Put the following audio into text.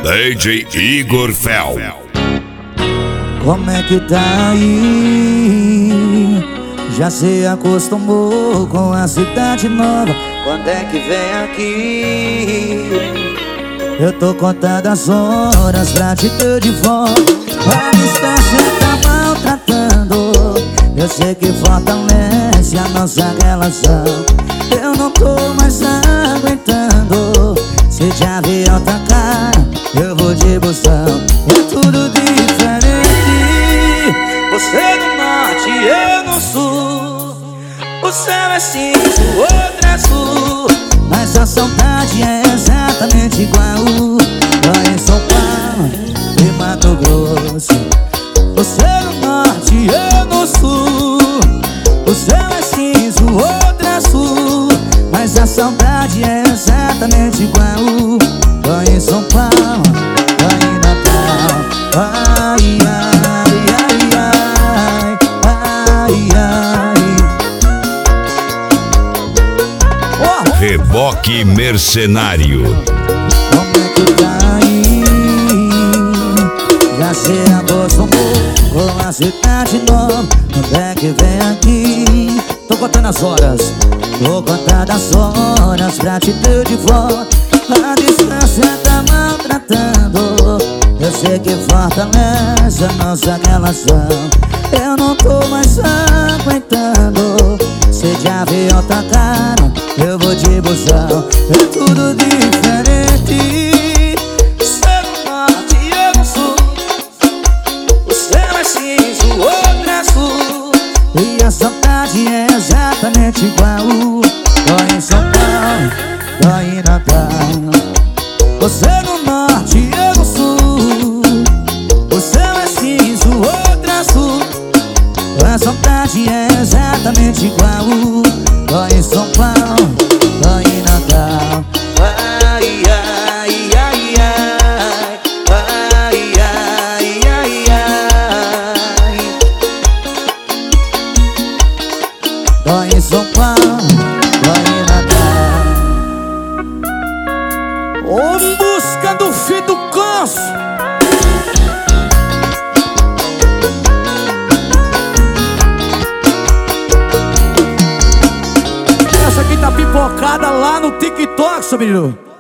DJ Igor Fel. Como é que tá aí? Já se acostumou com a cidade nova? Quando é que vem aqui? Eu tô contando as horas pra te ter de volta. A distância tá maltratando. Eu sei que fortalece a nossa relação. Eu não tô mais aguentando. Se de avião tacar, eu vou de busão. É tudo diferente. Você no norte, eu no sul. O céu é cinza, o outro é azul. Mas a saudade é exatamente igual. Lá em São Paulo e Mato Grosso. Você no norte, eu no sul. O céu é cinza, o outro é azul. Mas a saudade é exatamente igual. Lá em São Paulo, lá em Natal. Ai, ai, ai, ai, ai, ai. Reboque Mercenário. Como é que tá aí? Já se acostumou com a cidade nova. Quando é que vem aqui? Tô contando as horas. Tô contando as horas pra te ter de volta. A distância tá maltratando. Eu sei que fortalece a nossa relação. Eu não tô mais aguentando. Se de avião tá caro, eu vou de busão. É tudo diferente. Você no norte e eu no sul. O céu é cinza, o outro é azul. E a saudade é exatamente igual. Tô em São Paulo, tô em Natal. Você no norte e eu no sul. O céu é cinza, o outro é azul. A saudade é exatamente igual. Tô em São Paulo, tô em Natal. Ai, ai, ai, ai, ai, ai, ai, ai. Tô em São Paulo, tô em Natal. Ô, busca do fim do canso. Essa aqui tá pipocada lá no TikTok, seu menino.